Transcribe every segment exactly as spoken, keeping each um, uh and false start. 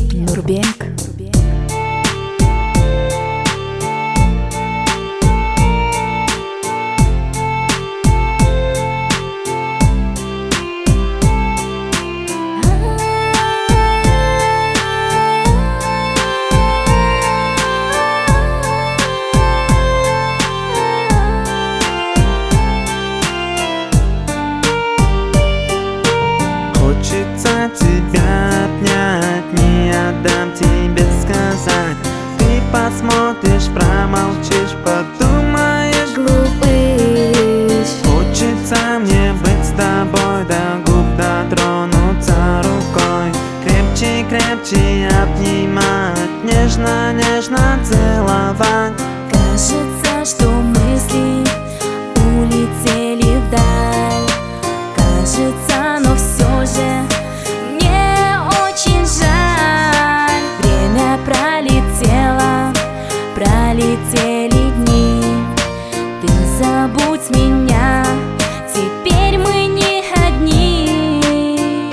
Нурбек. Хочется тебя обнять, не отдам тебе сказать. Ты посмотришь, промолчишь, подумаешь, Глупыш. хочется мне быть с тобой, до губ дотронуться рукой. Крепче, крепче обнимать, нежно, нежно целовать. Кажется, что мысли улетели вдаль. Кажется, но все же мне очень жаль. Время пролетело, пролетели дни. Ты забудь меня, теперь мы не одни.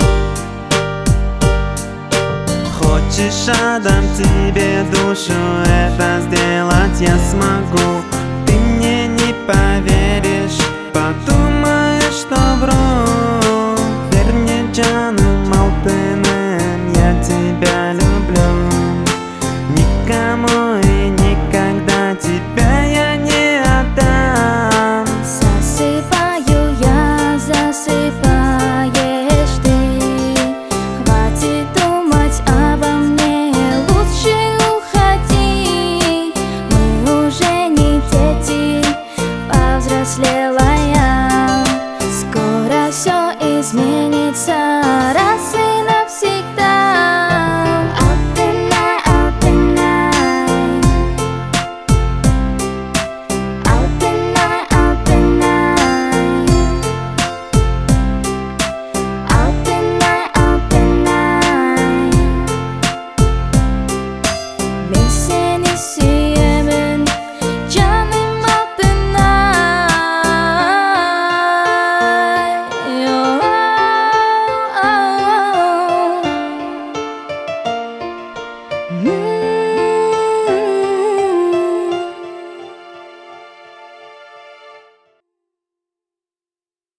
Хочешь, отдам тебе душу, это сделать я смогу. Ты мне не поверишь.